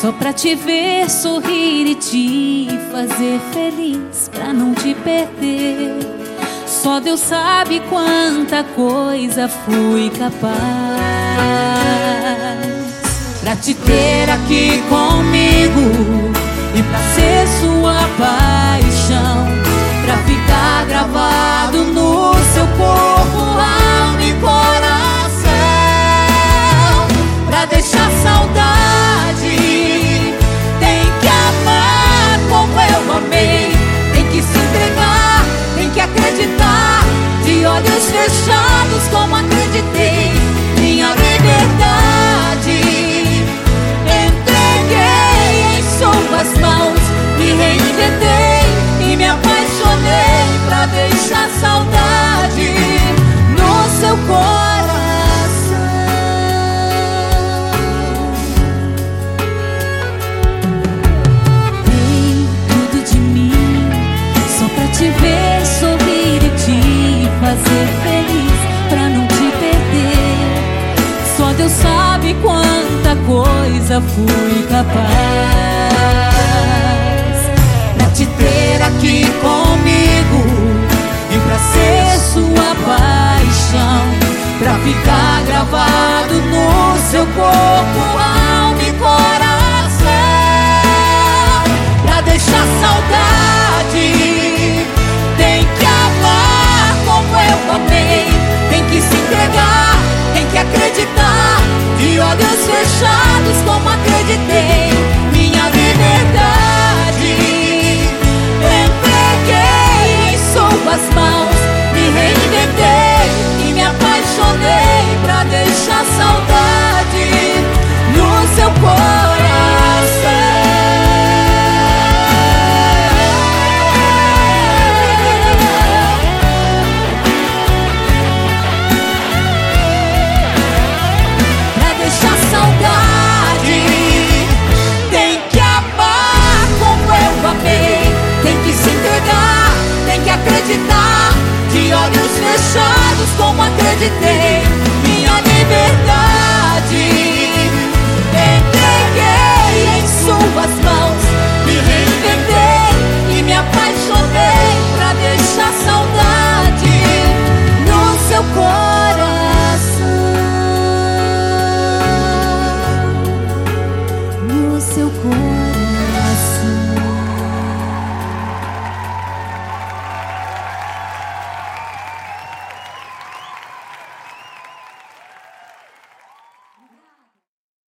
só pra te ver sorrir e te fazer feliz, pra não te perder. Só Deus sabe quanta coisa fui capaz pra te ter aqui comigo e pra ser sua paixão, pra ficar gravado no seu corpo, alma e coração, pra deixar saudade. Tem que amar como eu amei, tem que se entregar, tem que acreditar, de olhos fechados como acreditei. Minha liberdade entreguei em suas mãos, me reinventei e me apaixonei pra deixar saudade no seu coração. Dei tudo de mim só pra te ver sorrir e te fazer feliz, pra não te perder. Só Deus sabe quanta coisa fui capaz pra te ter aqui comigo e pra ser sua paixão, pra ficar gravado no seu corpo, alma e coração, pra deixar saudade. Tem que amar como eu amei, tem que se entregar, tem que acreditar, de olhos fechados como acreditei. Minha liberdade entreguei em suas mãos, me reinventei e me apaixonei pra deixar saudade no seu coração. Acreditar, de olhos fechados como acreditei. Minha liberdade entreguei em suas mãos, me reinventei e me apaixonei pra deixar saudade no seu corpo.